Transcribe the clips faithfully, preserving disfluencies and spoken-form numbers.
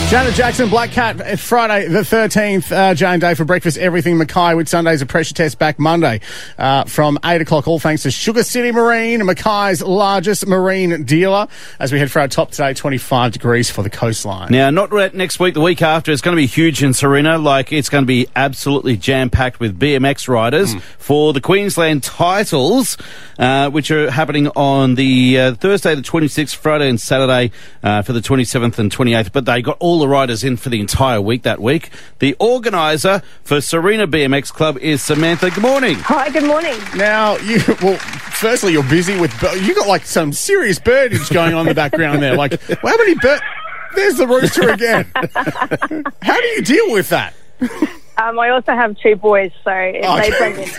Janet Jackson, Black Cat, Friday the thirteenth. Uh, Jay and Dave for breakfast, everything Mackay, with Sundays a pressure test back Monday uh, from eight o'clock, all thanks to Sugar City Marine, Mackay's largest marine dealer. As we head for our top today, twenty-five degrees for the coastline. Now, not next week, the week after, it's going to be huge in Sarina. Like, it's going to be absolutely jam-packed with B M X riders mm. for the Queensland titles, uh, which are happening on the uh, Thursday the twenty-sixth, Friday and Saturday uh, for the twenty-seventh and twenty-eighth. But they got all the riders in for the entire week that week. The organiser for Sarina B M X Club is Samantha. Good morning. Hi, good morning. Now, you well, firstly, you're busy with... You got, like, some serious birdage going on in the background there. Like, well, how many bird... There's the rooster again. How do you deal with that? Um, I also have two boys, so if Okay. they bring in...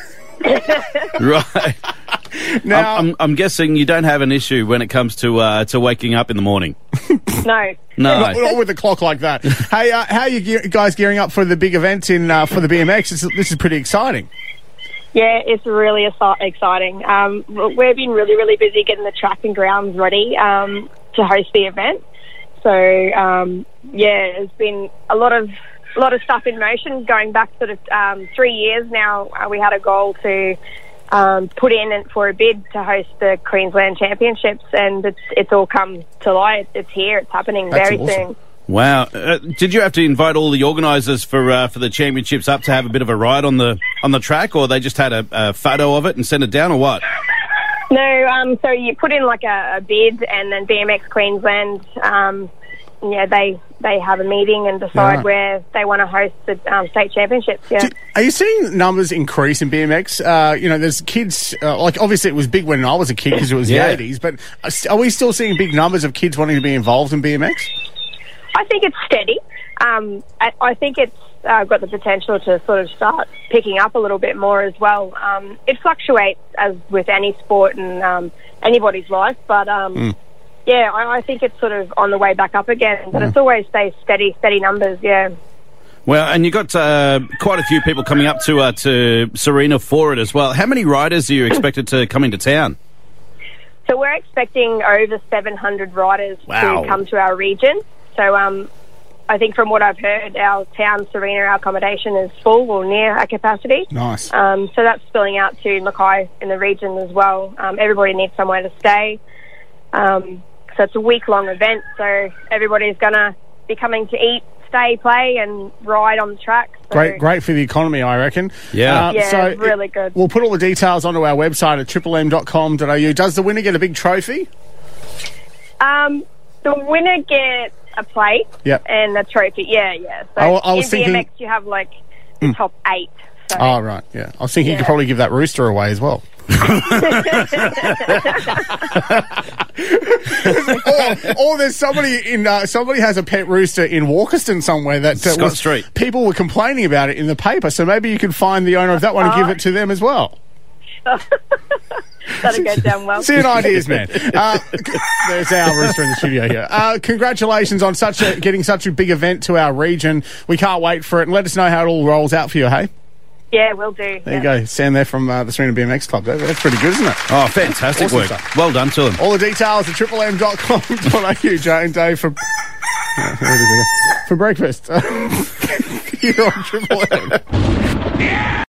Right. Now, I'm, I'm, I'm guessing you don't have an issue when it comes to uh, to waking up in the morning. No. No. Not, not with a clock like that. Hey, uh, how are you ge- guys gearing up for the big event in uh, for the B M X? This is, this is pretty exciting. Yeah, it's really exci- exciting. Um, we've been really, really busy getting the track and grounds ready um, to host the event. So, um, yeah, there's been a lot of a lot of stuff in motion going back sort of um, three years now. Uh, we had a goal to um, put in and for a bid to host the Queensland Championships, and it's it's all come to light. It's here. It's happening That's very awesome. soon. Wow. Uh, did you have to invite all the organisers for uh, for the championships up to have a bit of a ride on the on the track, or they just had a, a photo of it and sent it down, or what? No, um, so you put in like a, a bid, and then B M X Queensland, um, yeah, they they have a meeting and decide Yeah. where they want to host the um, state championships. Yeah. Do- Are you seeing numbers increase in B M X? Uh, you know, there's kids, uh, like obviously it was big when I was a kid because it was Yeah. the eighties, but are we still seeing big numbers of kids wanting to be involved in B M X? I think it's steady. Um, I, I think it's uh, got the potential to sort of start picking up a little bit more as well. Um, it fluctuates as with any sport and um, anybody's life, but um, Mm. yeah, I, I think it's sort of on the way back up again. But it's always stays steady, steady numbers. Yeah. Well, and you got uh, quite a few people coming up to uh, to Sarina for it as well. How many riders are you expected to come into town? So we're expecting over seven hundred riders Wow. to come to our region. So um, I think from what I've heard, our town, Sarina, our accommodation is full or near our capacity. Nice. Um, so that's spilling out to Mackay in the region as well. Um, everybody needs somewhere to stay. Um, so it's a week-long event, so everybody's going to be coming to eat, stay, play, and ride on the track. So, Great, great for the economy, I reckon. Yeah. Uh, Yeah, so really it- good. We'll put all the details onto our website at triple m dot com dot a u. Does the winner get a big trophy? Um, the winner gets a plate Yep. and a trophy. Yeah, yeah. So I wa- I was in thinking- B M X, you have like the top eight. So. Oh, right, yeah. I was thinking you Yeah. could probably give that rooster away as well. or, or there's somebody in uh, somebody has a pet rooster in Walkerston somewhere that uh, Scott was- Street. people were complaining about it in the paper, so maybe you can find the owner of that one and give it to them as well. That'll go down well. See an ideas, man. Uh, there's our rooster in the studio here. Uh, congratulations on such a, getting such a big event to our region. We can't wait for it, and let us know how it all rolls out for you, hey? Yeah, we'll do. There you go. Sam there from uh, the Sarina B M X Club. That- That's pretty good, isn't it? Oh, fantastic Awesome work. stuff. Well done to them. All the details at triple m dot com dot a u. Jay and Dave for, yeah, where did we go? For breakfast. Here on Triple M.